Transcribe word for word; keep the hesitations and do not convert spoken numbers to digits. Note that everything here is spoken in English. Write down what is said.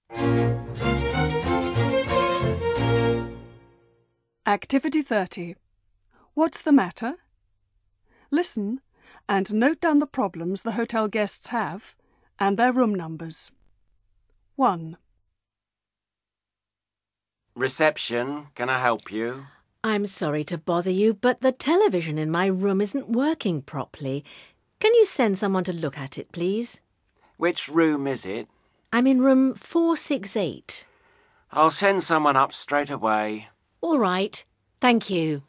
Activity thirty. What's the matter? Listen and note down the problems the hotel guests have and their room numbers. one. Reception, can I help you? I'm sorry to bother you, but the television in my room isn't working properly. Can you send someone to look at it, please? Which room is it? I'm in room four six eight. I'll send someone up straight away. All right. Thank you.